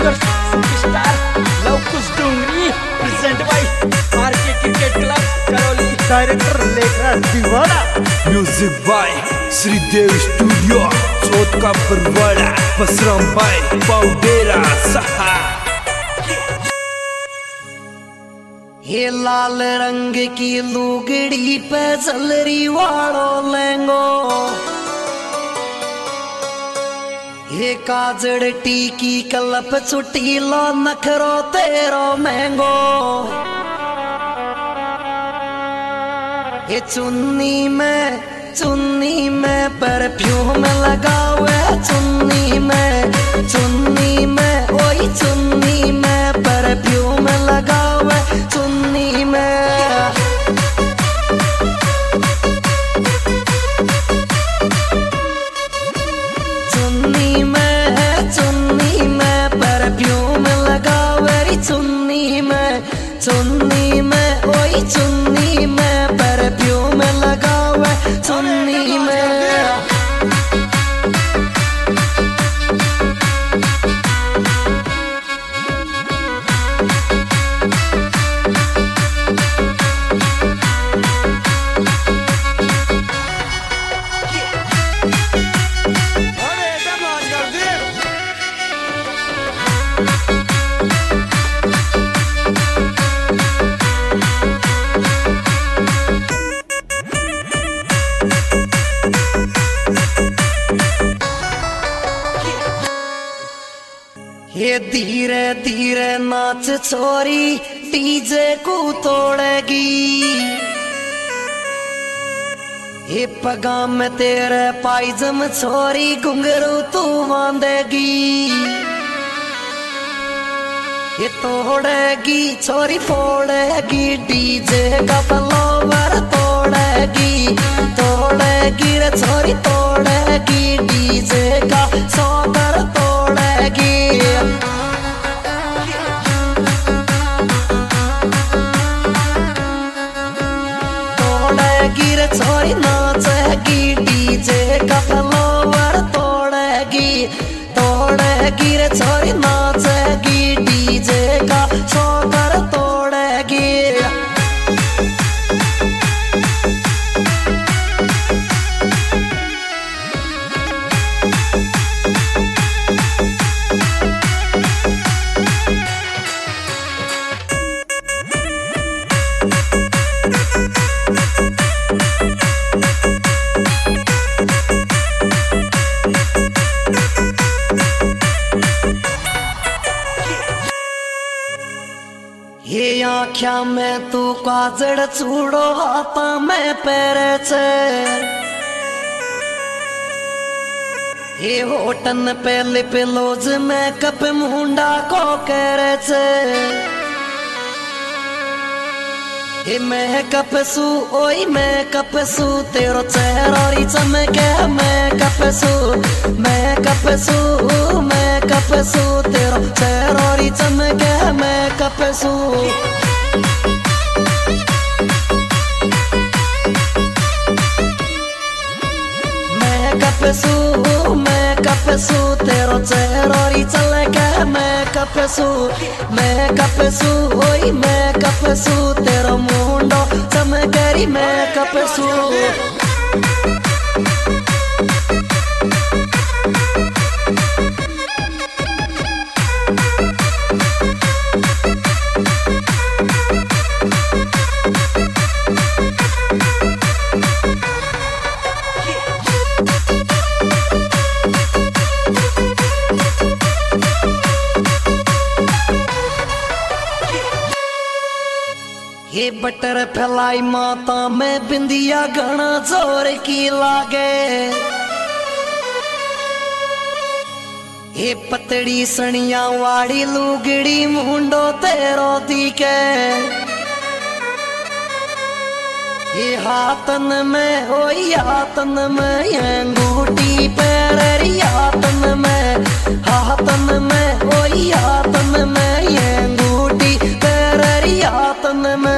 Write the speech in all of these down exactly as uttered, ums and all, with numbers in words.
Singer superstar Lavkush Dongri present by R K cricket club Karauli director Lekhraj Deewana music by Shridev studio Chauth ka Parwara Basram bye पाउडेरा सहा। ये लाल रंग की लुगड़ी पे जलरी वालो लेंगो, ये काजड़ टीकी कलप चुटीलो नखरो तेरो महंगो, ये चुन्नी में चुन्नी में परफ्यूम लगावे, चुन्नी में चुन्नी में ओई चुन्नी में परफ्यूम लगावे, चुन्नी में चुन्नी में चुन्नी में परफ्यूम लगावे, चुन्नी में चुन्नी में ओई चुन्नी में परफ्यूम लगावे, चुन्नी में। ये धीरे धीरे नाच छोरी डीजे को तोड़ेगी, ये पगा में तेरे पायजम छोरी घुंघरू तू बांधेगी, ये तोड़ेगी छोरी फोड़ेगी डीजे का फ्लावर तोड़ेगी, तोड़ेगी रे छोरी तोड़ेगी डीजे का सौगर तोड़ेगी। तोड़ेगी रे छोरी नाचेगी डीजे का फ्लावर तोड़ेगी, तोड़ेगी रे छोरी नाचेगी डीजे का सौगर तोड़ेगी। ये आँख्या में तू काजड़ चूड़ो हाथा में पैरे छे, ये होटन पे लिप लोज में कप मुंडा को करे छे, ये मैं कपसू ओई मैं कपसू तेरो चेहरा चमके, मैं कपसू मैं कपसू मैं कपसू तेरो चेहरा चमके, मैं कपसू। मैं कपसू मैं कपसू तेरो चेहरा चमके, मैं कपसू मैं कपसू ओई मैं कपसू तेरो मुंडो चमकेरी, मैं कपसू। ये बटर फैलाई माता में बिंदिया घना जोर की लागे, ये पतड़ी सनिया वाड़ी लुगड़ी मुंडो तेरो दिखे, ये हाथन में ओई हाथन में ये अंगूठी पैरी हाथन में, हाथन में ओई हाथन में ये अंगूठी पैरी हाथन में।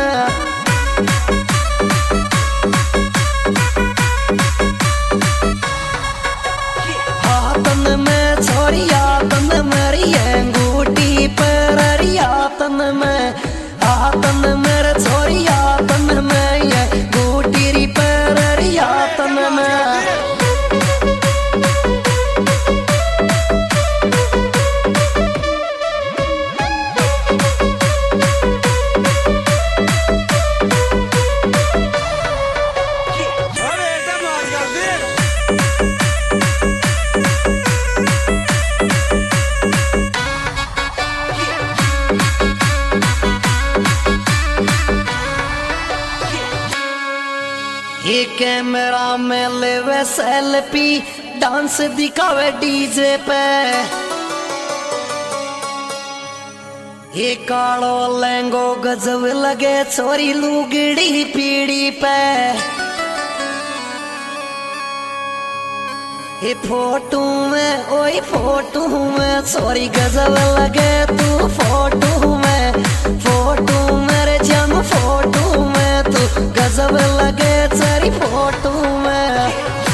हाथन में छोरी हाथन मेरी अंगूठी ये कैमरा में लेवे सेल्फी, डांस दिखावे डीजे पे। ये कालो लहंगो गजब लगे छोरी लुगड़ी पीड़ी पे। ये फोटो में ओई फोटो में छोरी गजब लगे तू फोटो में। फोटो मेरे जम फोटो में तू गजब लगे तेरी फोटो में।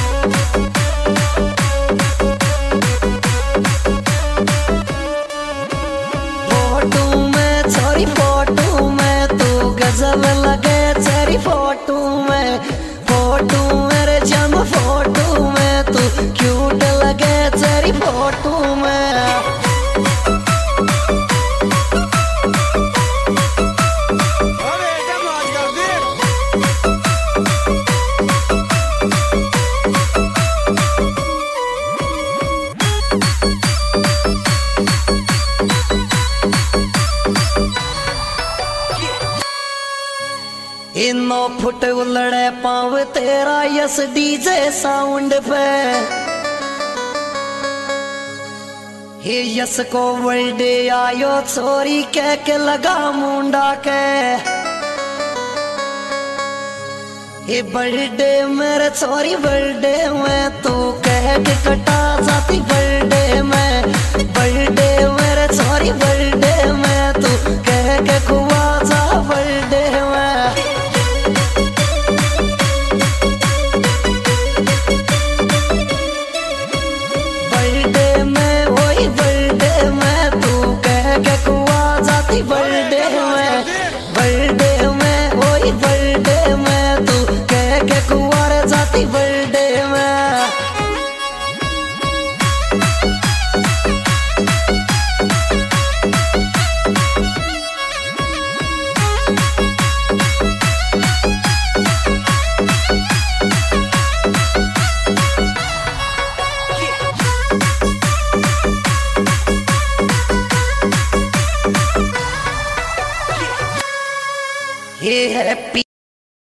फोटो में छोरी फोटो में तू गजब लगे तेरी फोटो में। फोटो मेरे जम फोटो में तू क्यूट लगे तेरी फोटो में। इनो फुट उलड़े पाव तेरा यस डीजे साउंड पे। हे यस को बर्थडे आयो छोरी कह के लगा मुंडा के। हे बर्थडे मेरे छोरी बर्थडे में तू कह के कटा जाती बर्थडे में। बर्थडे मेरे छोरी बर्थडे में तू कह के खुआ जा बर्थडे में। बर्थडे में बर्थडे में वही बर्थडे में तू कह के कुंवर जाती बर्थडे में। ये हैप्पी